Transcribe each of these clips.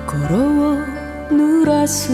心を濡らす。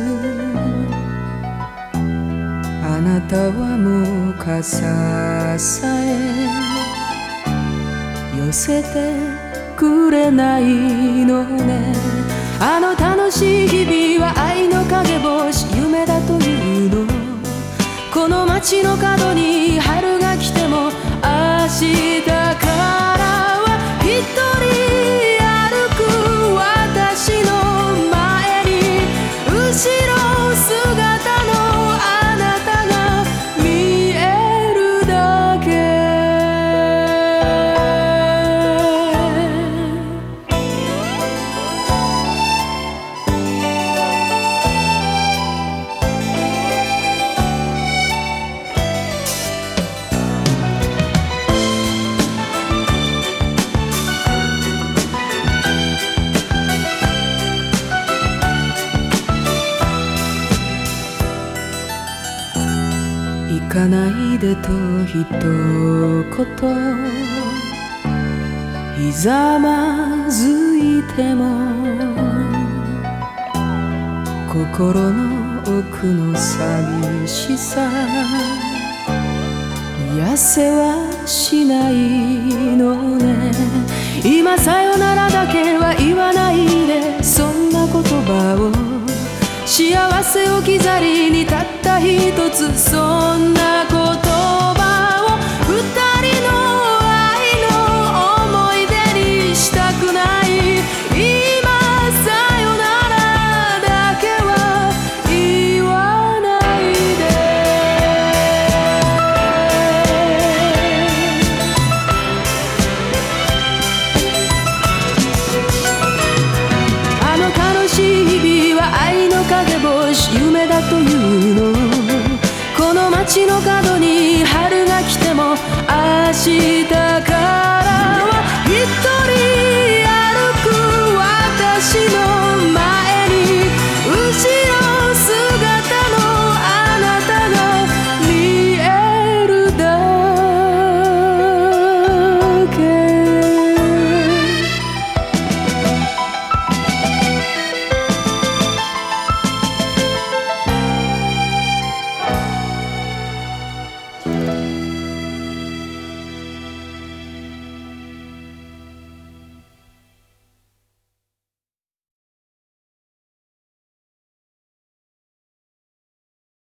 あなたはもう傘さえ寄せてくれないのね。あの楽しい日々は愛の影星、夢だというの。この街の角に春が来ても明日からは一人歩く私の前に、後ろ姿のあなたが見えるだけ。行かないでと一言ひざまずいても、心の奥の寂しさ癒せはしないのね。今さよならだけは言わないで、そんな言葉を。幸せを置き去りにたった一つ、そんな言葉を二人の愛の思い出にしたくない。今さよならだけは言わないで。あの楽しい日々は愛の影星、夢だというの。この街の角